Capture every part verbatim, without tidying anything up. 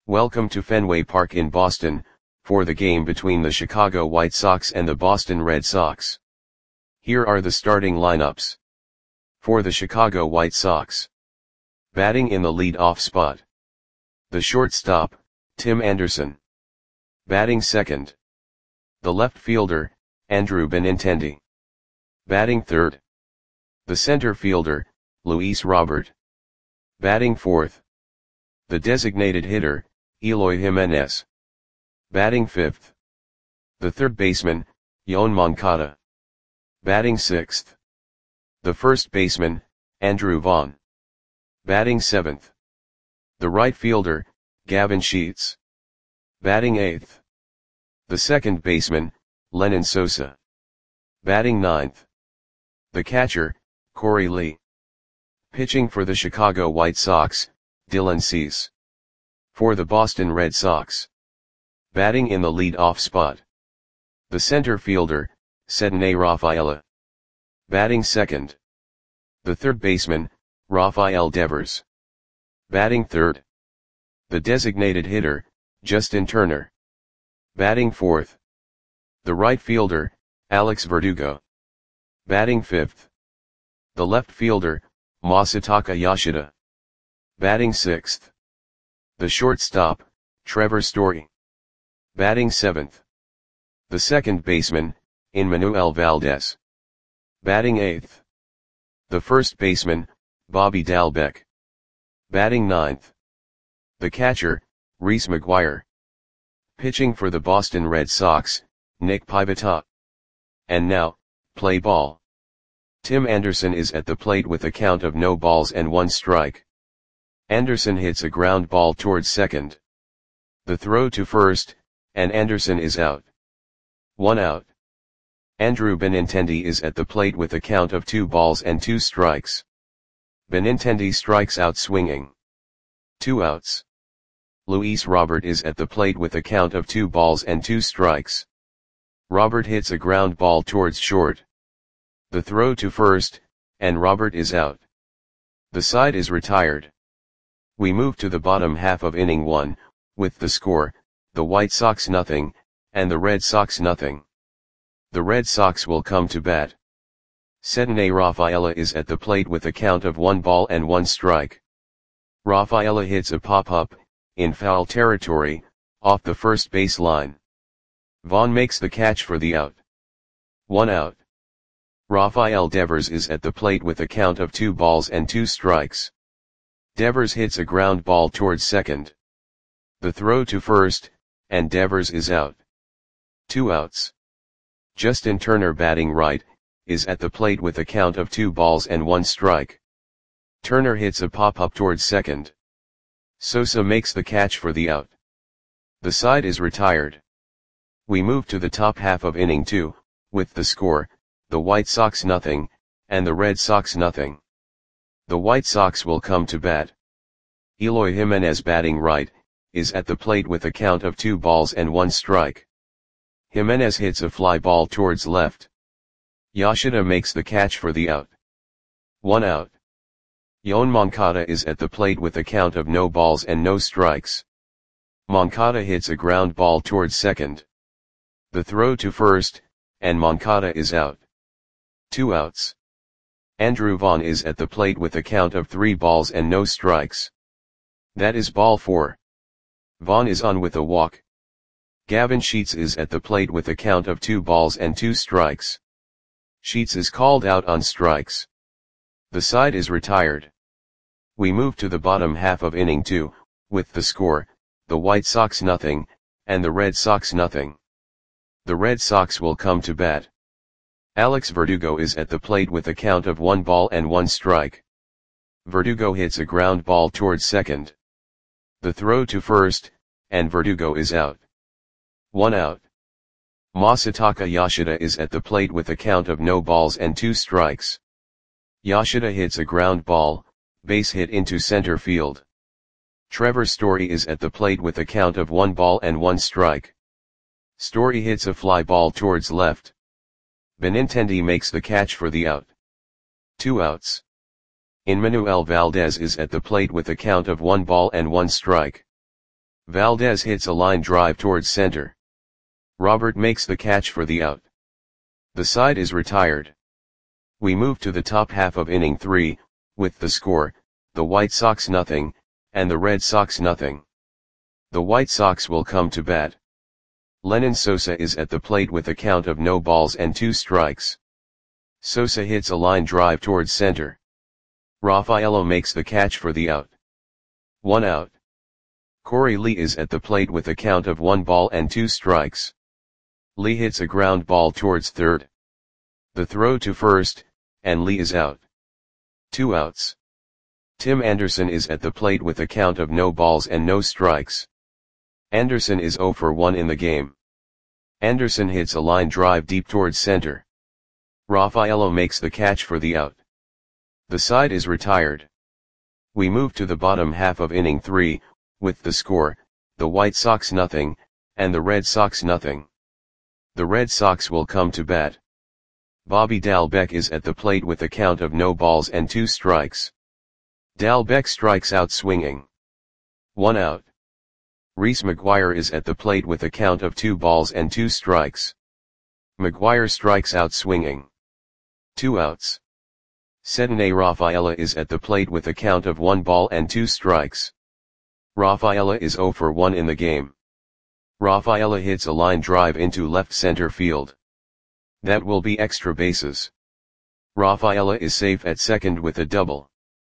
Welcome to Fenway Park in Boston, for the game between the Chicago White Sox and the Boston Red Sox. Here are the starting lineups. For the Chicago White Sox. Batting in the lead-off spot. The shortstop, Tim Anderson. Batting second. The left fielder, Andrew Benintendi. Batting third. The center fielder, Luis Robert. Batting fourth. The designated hitter, Eloy Jimenez. Batting fifth. The third baseman, Yoan Moncada. Batting sixth. The first baseman, Andrew Vaughn. Batting seventh. The right fielder, Gavin Sheets. Batting eighth. The second baseman, Lenyn Sosa. Batting ninth. The catcher, Korey Lee. Pitching for the Chicago White Sox, Dylan Cease. For the Boston Red Sox. Batting in the lead-off spot. The center fielder, Ceddanne Rafaela. Batting second. The third baseman, Rafael Devers. Batting third. The designated hitter, Justin Turner. Batting fourth. The right fielder, Alex Verdugo. Batting fifth. The left fielder, Masataka Yoshida. Batting sixth. The shortstop, Trevor Story. Batting seventh. The second baseman, Enmanuel Valdez. Batting eighth. The first baseman, Bobby Dalbec. Batting ninth. The catcher, Reese McGuire. Pitching for the Boston Red Sox, Nick Pivetta. And now, play ball. Tim Anderson is at the plate with a count of no balls and one strike. Anderson hits a ground ball towards second. The throw to first, and Anderson is out. One out. Andrew Benintendi is at the plate with a count of two balls and two strikes. Benintendi strikes out swinging. Two outs. Luis Robert is at the plate with a count of two balls and two strikes. Robert hits a ground ball towards short. The throw to first, and Robert is out. The side is retired. We move to the bottom half of inning one, with the score, the White Sox nothing, and the Red Sox nothing. The Red Sox will come to bat. Ceddanne Rafaela is at the plate with a count of one ball and one strike. Rafaela hits a pop-up, in foul territory, off the first base line. Vaughn makes the catch for the out. One out. Rafael Devers is at the plate with a count of two balls and two strikes. Devers hits a ground ball towards second. The throw to first, and Devers is out. Two outs. Justin Turner, batting right, is at the plate with a count of two balls and one strike. Turner hits a pop-up towards second. Sosa makes the catch for the out. The side is retired. We move to the top half of inning two, with the score, the White Sox nothing, and the Red Sox nothing. The White Sox will come to bat. Eloy Jimenez, batting right, is at the plate with a count of two balls and one strike. Jimenez hits a fly ball towards left. Yoshida makes the catch for the out. One out. Yoan Moncada is at the plate with a count of no balls and no strikes. Moncada hits a ground ball towards second. The throw to first, and Moncada is out. Two outs. Andrew Vaughn is at the plate with a count of three balls and no strikes. That is ball four. Vaughn is on with a walk. Gavin Sheets is at the plate with a count of two balls and two strikes. Sheets is called out on strikes. The side is retired. We move to the bottom half of inning two, with the score, the White Sox nothing, and the Red Sox nothing. The Red Sox will come to bat. Alex Verdugo is at the plate with a count of one ball and one strike. Verdugo hits a ground ball towards second. The throw to first, and Verdugo is out. One out. Masataka Yoshida is at the plate with a count of no balls and two strikes. Yoshida hits a ground ball, base hit into center field. Trevor Story is at the plate with a count of one ball and one strike. Story hits a fly ball towards left. Benintendi makes the catch for the out. Two outs. Enmanuel Valdez is at the plate with a count of one ball and one strike. Valdez hits a line drive towards center. Robert makes the catch for the out. The side is retired. We move to the top half of inning three, with the score, the White Sox nothing, and the Red Sox nothing. The White Sox will come to bat. Lenyn Sosa is at the plate with a count of no balls and two strikes. Sosa hits a line drive towards center. Rafaelo makes the catch for the out. One out. Corey Lee is at the plate with a count of one ball and two strikes. Lee hits a ground ball towards third. The throw to first, and Lee is out. Two outs. Tim Anderson is at the plate with a count of no balls and no strikes. Anderson is zero for one in the game. Anderson hits a line drive deep towards center. Rafaelo makes the catch for the out. The side is retired. We move to the bottom half of inning three, with the score, the White Sox nothing, and the Red Sox nothing. The Red Sox will come to bat. Bobby Dalbec is at the plate with a count of no balls and two strikes. Dalbec strikes out swinging. One out. Reese McGuire is at the plate with a count of two balls and two strikes. McGuire strikes out swinging. Two outs. Cedinne Rafaela is at the plate with a count of one ball and two strikes. Rafaela is zero for one in the game. Rafaela hits a line drive into left center field. That will be extra bases. Rafaela is safe at second with a double.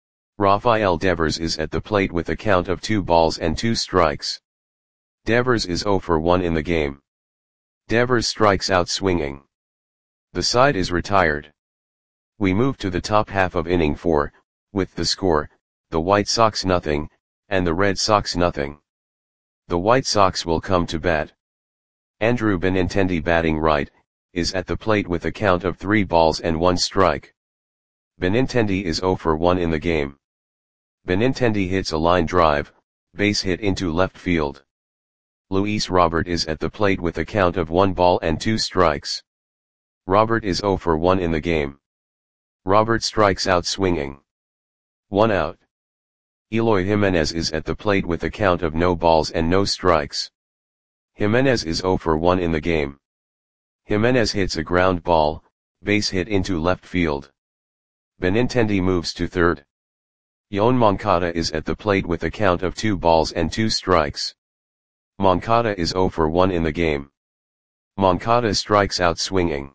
Rafael Devers is at the plate with a count of two balls and two strikes. Devers is zero for one in the game. Devers strikes out swinging. The side is retired. We move to the top half of inning four, with the score, the White Sox nothing, and the Red Sox nothing. The White Sox will come to bat. Andrew Benintendi, batting right, is at the plate with a count of three balls and one strike. Benintendi is zero for one in the game. Benintendi hits a line drive, base hit into left field. Luis Robert is at the plate with a count of one ball and two strikes. Robert is zero for one in the game. Robert strikes out swinging. One out. Eloy Jimenez is at the plate with a count of no balls and no strikes. Jimenez is zero for one in the game. Jimenez hits a ground ball, base hit into left field. Benintendi moves to third. Yoan Moncada is at the plate with a count of two balls and two strikes. Moncada is zero for one in the game. Moncada strikes out swinging.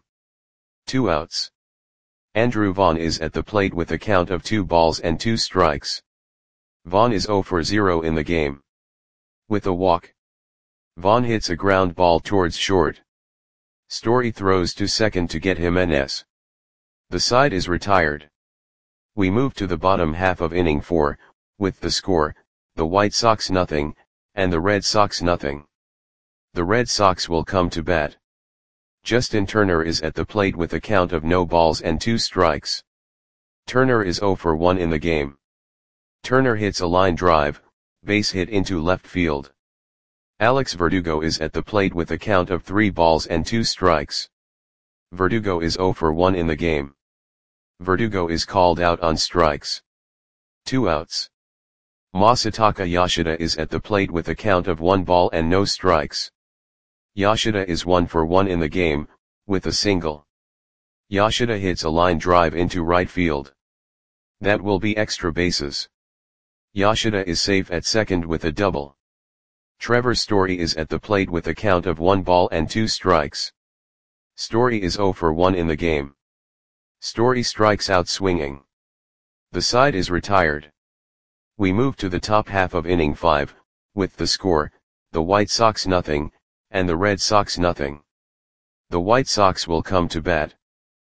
Two outs. Andrew Vaughn is at the plate with a count of two balls and two strikes. Vaughn is zero for zero in the game. With a walk. Vaughn hits a ground ball towards short. Story throws to second to get Jimenez. The side is retired. We move to the bottom half of inning four, with the score, the White Sox nothing, and the Red Sox nothing. The Red Sox will come to bat. Justin Turner is at the plate with a count of no balls and two strikes. Turner is zero for one in the game. Turner hits a line drive, base hit into left field. Alex Verdugo is at the plate with a count of three balls and two strikes. Verdugo is zero for one in the game. Verdugo is called out on strikes. Two outs. Masataka Yoshida is at the plate with a count of one ball and no strikes. Yoshida is one for one in the game, with a single. Yoshida hits a line drive into right field. That will be extra bases. Yoshida is safe at second with a double. Trevor Story is at the plate with a count of one ball and two strikes. Story is zero for one in the game. Story strikes out swinging. The side is retired. We move to the top half of inning five, with the score, the White Sox nothing, and the Red Sox nothing. The White Sox will come to bat.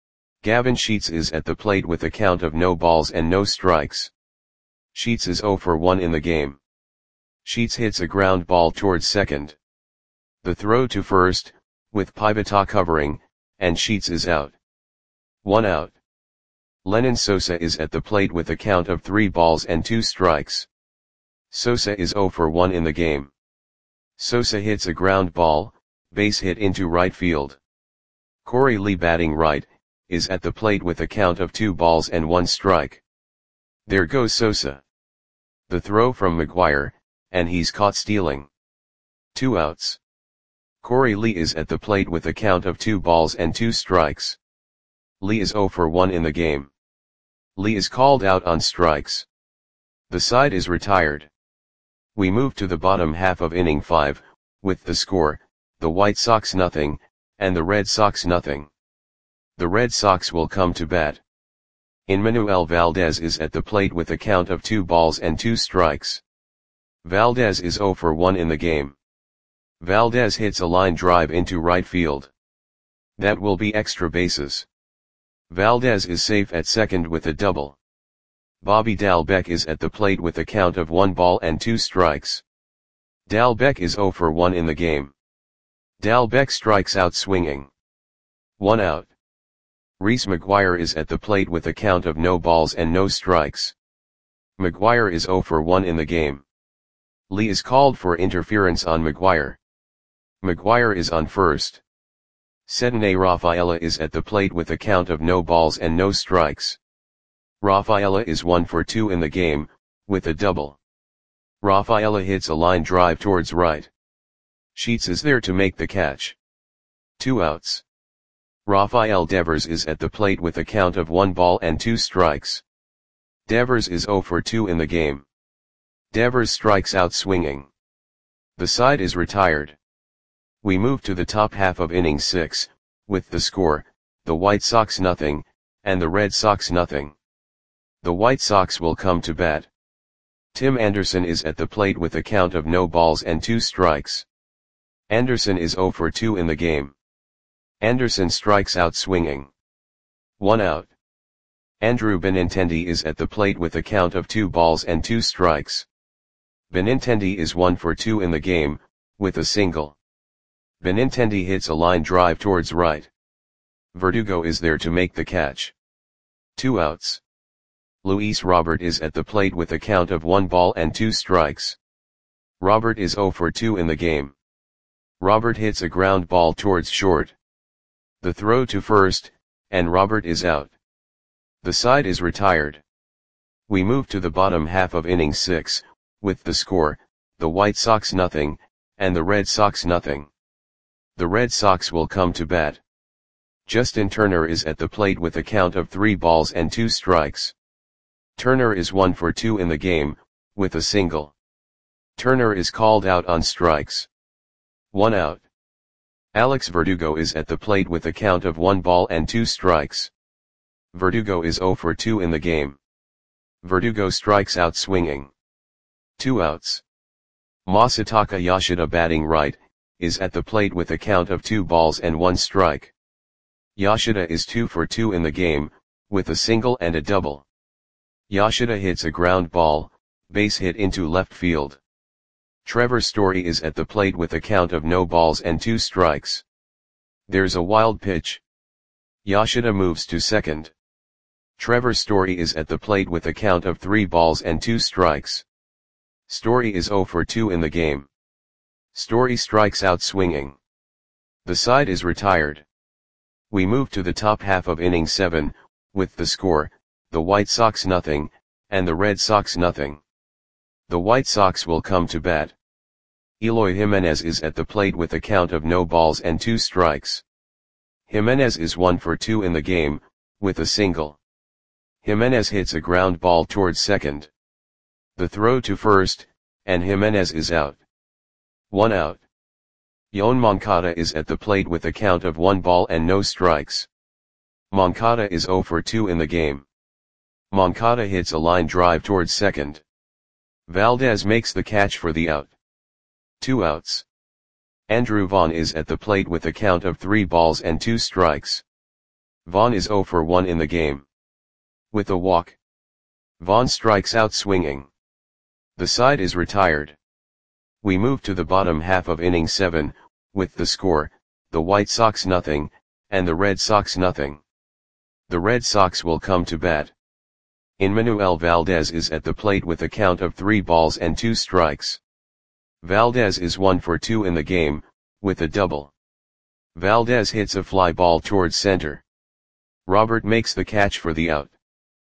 Gavin Sheets is at the plate with a count of no balls and no strikes. Sheets is zero for one in the game. Sheets hits a ground ball towards second. The throw to first, with Pivetta covering, and Sheets is out. One out. Lenyn Sosa is at the plate with a count of three balls and two strikes. Sosa is zero for one in the game. Sosa hits a ground ball, base hit into right field. Corey Lee, batting right, is at the plate with a count of two balls and one strike. There goes Sosa. The throw from McGuire, and he's caught stealing. Two outs. Corey Lee is at the plate with a count of two balls and two strikes. Lee is zero for one in the game. Lee is called out on strikes. The side is retired. We move to the bottom half of inning five, with the score, the White Sox nothing, and the Red Sox nothing. The Red Sox will come to bat. Enmanuel Valdez is at the plate with a count of two balls and two strikes. Valdez is zero for one in the game. Valdez hits a line drive into right field. That will be extra bases. Valdez is safe at second with a double. Bobby Dalbec is at the plate with a count of one ball and two strikes. Dalbec is zero for one in the game. Dalbec strikes out swinging. One out. Reese McGuire is at the plate with a count of no balls and no strikes. McGuire is zero for one in the game. Lee is called for interference on McGuire. McGuire is on first. Cedney Rafaela is at the plate with a count of no balls and no strikes. Rafaela is one for two in the game, with a double. Rafaela hits a line drive towards right. Sheets is there to make the catch. Two outs. Rafael Devers is at the plate with a count of one ball and two strikes. Devers is zero for two in the game. Devers strikes out swinging. The side is retired. We move to the top half of inning six, with the score, the White Sox nothing, and the Red Sox nothing. The White Sox will come to bat. Tim Anderson is at the plate with a count of no balls and two strikes. Anderson is zero for two in the game. Anderson strikes out swinging. One out. Andrew Benintendi is at the plate with a count of two balls and two strikes. Benintendi is one for two in the game, with a single. Benintendi hits a line drive towards right. Verdugo is there to make the catch. Two outs. Luis Robert is at the plate with a count of one ball and two strikes. Robert is zero for two in the game. Robert hits a ground ball towards short. The throw to first, and Robert is out. The side is retired. We move to the bottom half of inning six, with the score, the White Sox nothing, and the Red Sox nothing. The Red Sox will come to bat. Justin Turner is at the plate with a count of three balls and two strikes. Turner is one for two in the game, with a single. Turner is called out on strikes. One out. Alex Verdugo is at the plate with a count of one ball and two strikes. Verdugo is zero for two in the game. Verdugo strikes out swinging. Two outs. Masataka Yoshida, batting right, is at the plate with a count of two balls and one strike. Yoshida is two for two in the game, with a single and a double. Yoshida hits a ground ball, base hit into left field. Trevor Story is at the plate with a count of no balls and two strikes. There's a wild pitch. Yoshida moves to second. Trevor Story is at the plate with a count of three balls and two strikes. Story is zero for two in the game. Story strikes out swinging. The side is retired. We move to the top half of inning seven, with the score, the White Sox nothing, and the Red Sox nothing. The White Sox will come to bat. Eloy Jimenez is at the plate with a count of no balls and two strikes. Jimenez is one for two in the game, with a single. Jimenez hits a ground ball towards second. The throw to first, and Jimenez is out. One out. Yoan Moncada is at the plate with a count of one ball and no strikes. Moncada is zero for two in the game. Moncada hits a line drive towards second. Valdez makes the catch for the out. Two outs. Andrew Vaughn is at the plate with a count of three balls and two strikes. Vaughn is zero for one in the game. With a walk. Vaughn strikes out swinging. The side is retired. We move to the bottom half of inning seven, with the score, the White Sox nothing, and the Red Sox nothing. The Red Sox will come to bat. Enmanuel Valdez is at the plate with a count of three balls and two strikes. Valdez is one for two in the game, with a double. Valdez hits a fly ball towards center. Robert makes the catch for the out.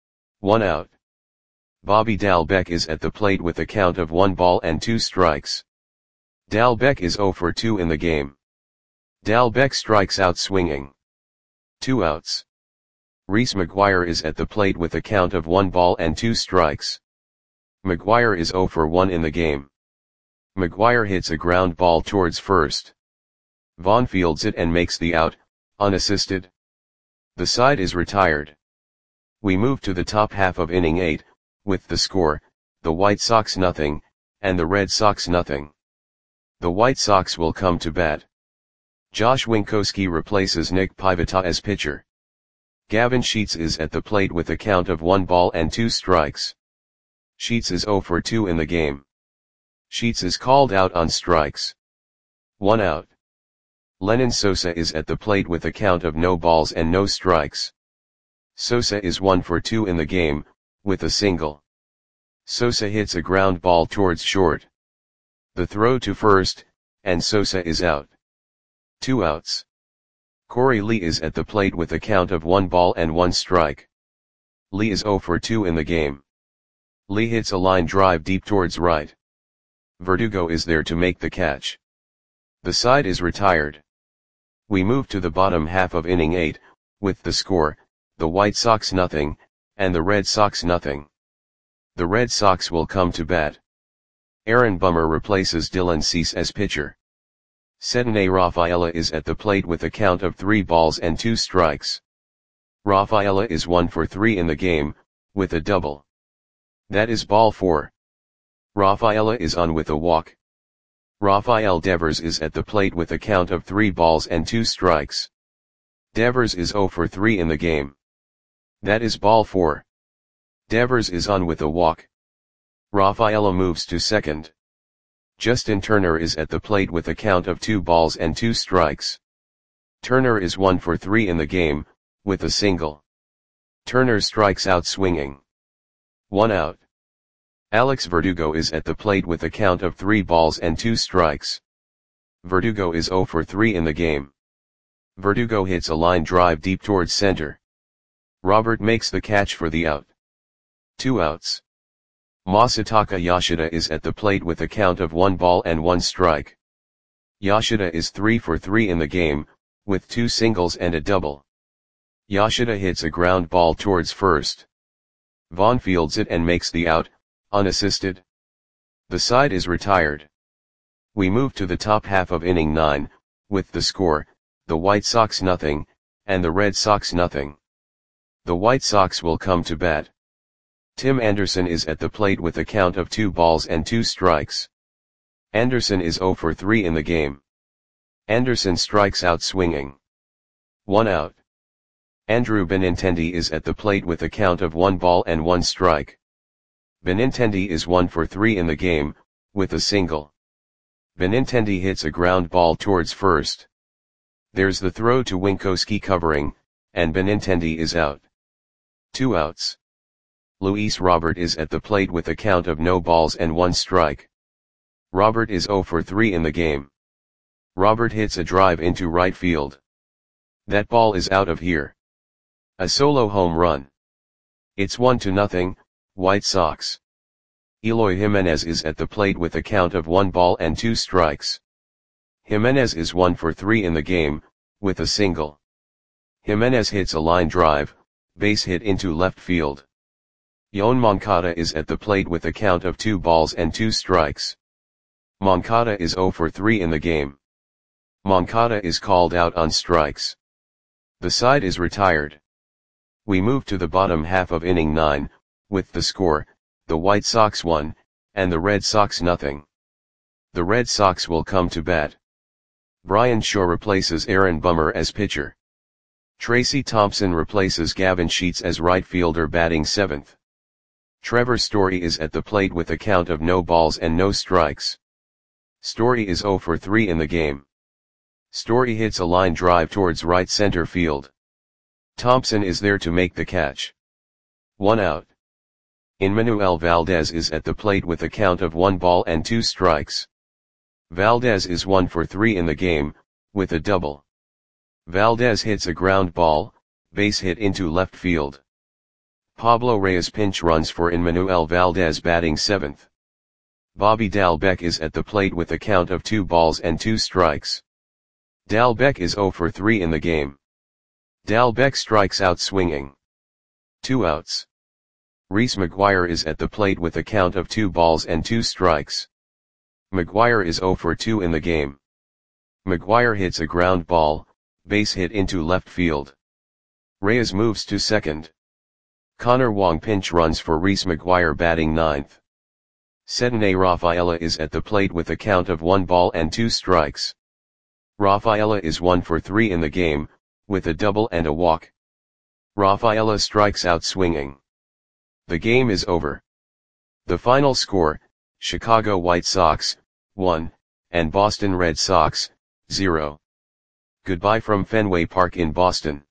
One out. Bobby Dalbec is at the plate with a count of one ball and two strikes. Dalbec is zero for two in the game. Dalbec strikes out swinging. Two outs. Reese McGuire is at the plate with a count of one ball and two strikes. McGuire is zero for one in the game. McGuire hits a ground ball towards first. Vaughn fields it and makes the out, unassisted. The side is retired. We move to the top half of inning eight, with the score, the White Sox nothing, and the Red Sox nothing. The White Sox will come to bat. Josh Winckowski replaces Nick Pivetta as pitcher. Gavin Sheets is at the plate with a count of one ball and two strikes. Sheets is zero for two in the game. Sheets is called out on strikes. One out. Lenyn Sosa is at the plate with a count of no balls and no strikes. Sosa is one for two in the game, with a single. Sosa hits a ground ball towards short. The throw to first, and Sosa is out. Two outs. Corey Lee is at the plate with a count of one ball and one strike. Lee is zero for two in the game. Lee hits a line drive deep towards right. Verdugo is there to make the catch. The side is retired. We move to the bottom half of inning eight, with the score, the White Sox nothing, and the Red Sox nothing. The Red Sox will come to bat. Aaron Bummer replaces Dylan Cease as pitcher. Cedinne Rafaela is at the plate with a count of three balls and two strikes. Rafaela is one for three in the game, with a double. That is ball four. Rafaela is on with a walk. Rafael Devers is at the plate with a count of three balls and two strikes. Devers is zero for three in the game. That is ball four. Devers is on with a walk. Rafaela moves to second. Justin Turner is at the plate with a count of two balls and two strikes. Turner is one for three in the game, with a single. Turner strikes out swinging. One out. Alex Verdugo is at the plate with a count of three balls and two strikes. Verdugo is zero for three in the game. Verdugo hits a line drive deep towards center. Robert makes the catch for the out. Two outs. Masataka Yoshida is at the plate with a count of one ball and one strike. Yoshida is three for three in the game, with two singles and a double. Yoshida hits a ground ball towards first. Vaughn fields it and makes the out, unassisted. The side is retired. We move to the top half of inning nine, with the score, the White Sox nothing, and the Red Sox nothing. The White Sox will come to bat. Tim Anderson is at the plate with a count of two balls and two strikes. Anderson is zero for three in the game. Anderson strikes out swinging. One out. Andrew Benintendi is at the plate with a count of one ball and one strike. Benintendi is one for three in the game, with a single. Benintendi hits a ground ball towards first. There's the throw to Winckowski covering, and Benintendi is out. Two outs. Luis Robert is at the plate with a count of no balls and one strike. Robert is zero for three in the game. Robert hits a drive into right field. That ball is out of here. A solo home run. It's one to nothing, White Sox. Eloy Jimenez is at the plate with a count of one ball and two strikes. Jimenez is one for three in the game, with a single. Jimenez hits a line drive, base hit into left field. Yoan Moncada is at the plate with a count of two balls and two strikes. Moncada is zero for three in the game. Moncada is called out on strikes. The side is retired. We move to the bottom half of inning nine, with the score, the White Sox one, and the Red Sox nothing. The Red Sox will come to bat. Brian Shaw replaces Aaron Bummer as pitcher. Tracy Thompson replaces Gavin Sheets as right fielder batting seventh. Trevor Story is at the plate with a count of no balls and no strikes. Story is zero for three in the game. Story hits a line drive towards right center field. Thompson is there to make the catch. One out. Emmanuel Valdez is at the plate with a count of one ball and two strikes. Valdez is one for three in the game, with a double. Valdez hits a ground ball, base hit into left field. Pablo Reyes pinch runs for Emmanuel Valdez batting seventh. Bobby Dalbec is at the plate with a count of two balls and two strikes. Dalbec is zero for three in the game. Dalbec strikes out swinging. Two outs. Reese McGuire is at the plate with a count of two balls and two strikes. McGuire is zero for two in the game. McGuire hits a ground ball, base hit into left field. Reyes moves to second. Connor Wong pinch runs for Reese McGuire batting ninth. Ceddanne Rafaela is at the plate with a count of one ball and two strikes. Rafaela is one for three in the game, with a double and a walk. Rafaela strikes out swinging. The game is over. The final score, Chicago White Sox, one, and Boston Red Sox, zero. Goodbye from Fenway Park in Boston.